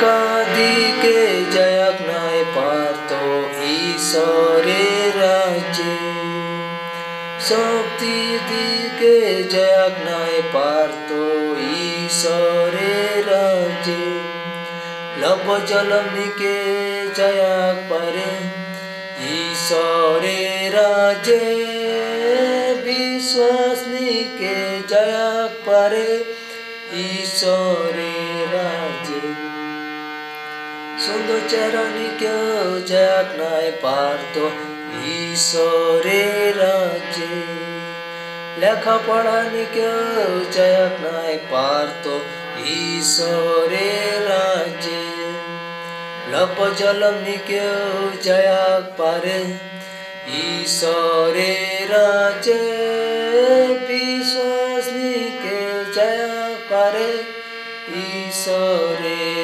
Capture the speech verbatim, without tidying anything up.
लेखादिके जयक नाय पार्तो ईश्वरे राज्य शक्ति दिके जयक नाय पार्तो ईश्वरे राज्य लब जलमनिके जयक पारे ईश्वरे राज्य विश्वासनिके जयक पारे ईश्वरे राज्य सुंदर चरणिके जयक नाय पार्तो ईश्वरे राज्य लेखा पढ़ानिके जयक नाय पार्तो ईश्वरे राज्य लप जलमनिके जयक पारे ईश्वरे राज्य विश्वासनिके जयक पारे ईश्वरे